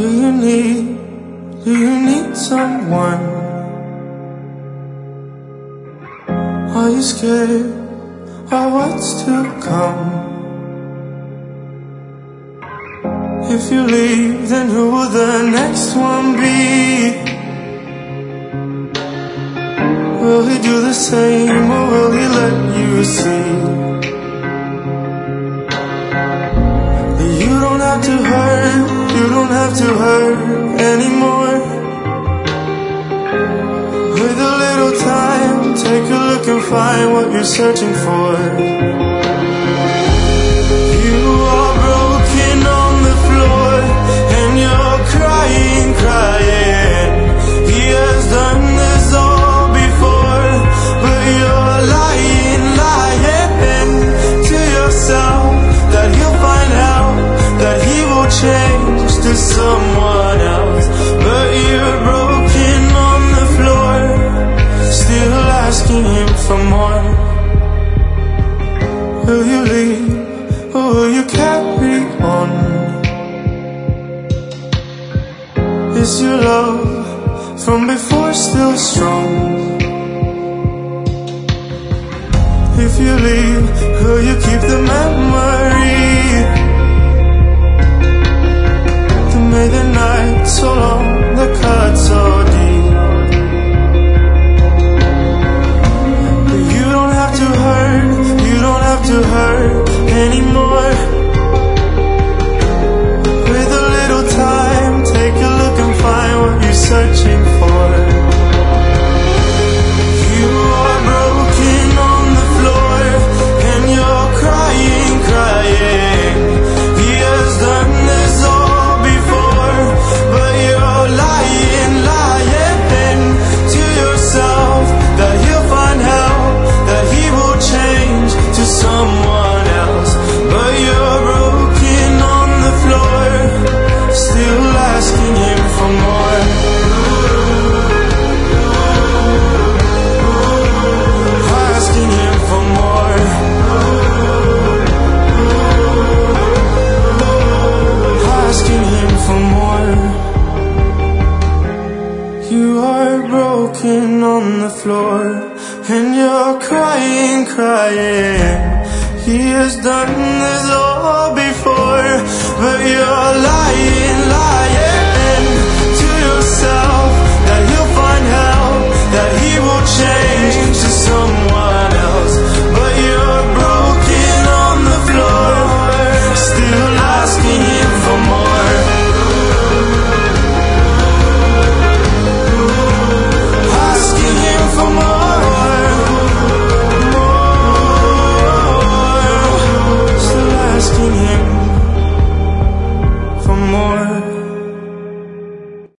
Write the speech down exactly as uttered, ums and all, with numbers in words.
Do you need, do you need someone? Are you scared of what's to come? If you leave, then who will the next one be? Will he do the same, or will he let you see? You don't have to hurt, you don't have to hurt anymore. With a little time, take a look and find what you're searching for. You are broken on the floor, and you're crying, crying. He has done this all before, but you're lying, lying to yourself that he'll find out, that he will change to someone else. But you're broken on the floor, still asking him for more. Will you leave, or will you carry on? Is your love from before still strong? If you leave, will you keep the memory that made the night so long, the cut so deep? You don't have to hurt, you don't have to hurt anymore. With a little time, take a look and find what you're searching for. You are broken on the floor, and you're crying, crying. He has done this all before, but you're lying, lying to yourself that he'll find out, that he will change to someone else. But you're broken on the floor, still asking him for more. Asking him for more. Asking him for more. You are broken on the floor, and you're crying, crying. He has done this all before, but you're lying,